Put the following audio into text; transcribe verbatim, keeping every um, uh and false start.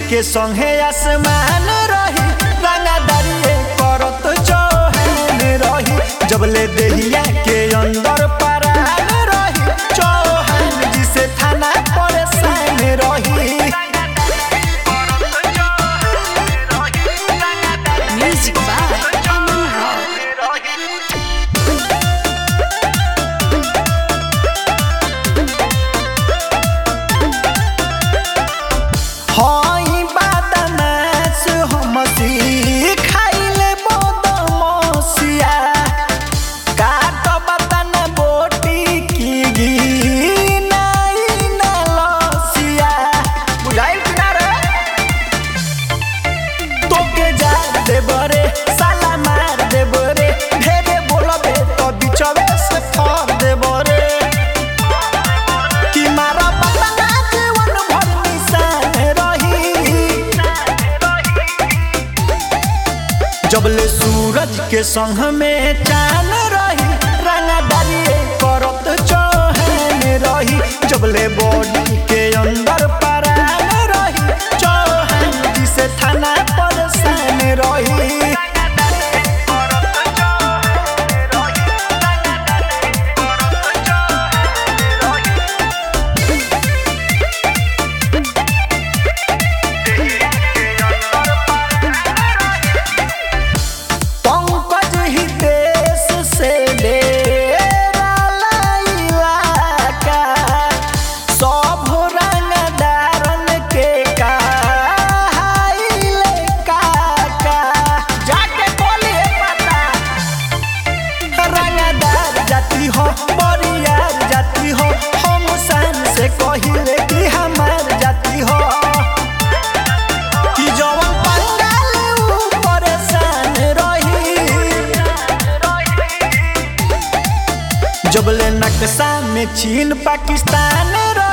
के संगे आसमान रही रंगदारी करत चौहान रही जबले देहिया के अंदर परान रही चौहान जी से थाना परेशान रही। Music by Aman Rao. हई बदमाश हमसी खाइले बदमसिया काट बतन बोटी की गी नाई ना लसिया बुझाइल कि ना रे तोके जा देबरे साला मार देबरे ढेरे बोलबे तो बिचवे से फाड़ देबरे कि मारा बतना जीवन भर निशान रही जबले सूरज के संग में चांद रही रंगदारी करत चौहान रही जबले बॉडी के अंदर परान रही चौहान जी से थाना परेशान रही। पंकज हितेश से डेराला इलाका सब रंगदारन के कहाइले काका जाके बोली पता रंगदार जाती हो बरियार जाती हो हम शान से कहिले कि हमार जाती हो कि जवन पंगाल ऊ परेशान रही जबले नक्शा में चीन पाकिस्तान रही।